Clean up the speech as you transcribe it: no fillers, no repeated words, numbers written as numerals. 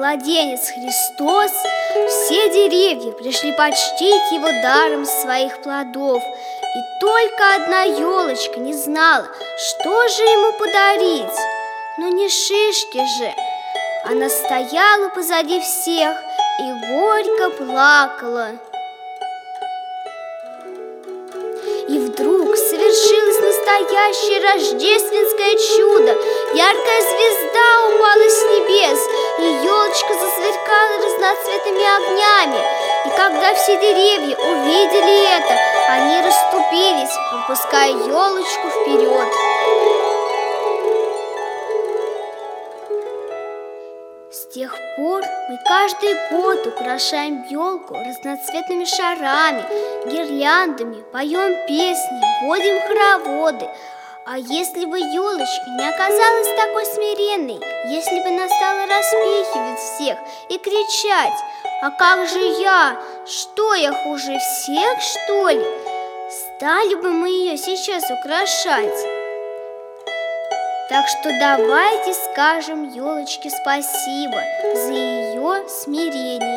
младенец Христос, все деревья пришли почтить его даром своих плодов. И только одна елочка не знала, что же ему подарить. Но не шишки же. Она стояла позади всех и горько плакала. И вдруг совершилось настоящее рождественское чудо. Яркая звезда упала с небес, и елочка засверкала разноцветными огнями. И когда все деревья увидели это, они расступились, пропуская елочку вперед. С тех пор мы каждый год украшаем елку разноцветными шарами, гирляндами, поем песни, водим хороводы. А если бы елочка не оказалась такой смиренной, если бы она стала распихивать всех и кричать: «А как же я? Что, я хуже всех, что ли?» Стали бы мы ее сейчас украшать? Так что давайте скажем елочке спасибо за ее смирение.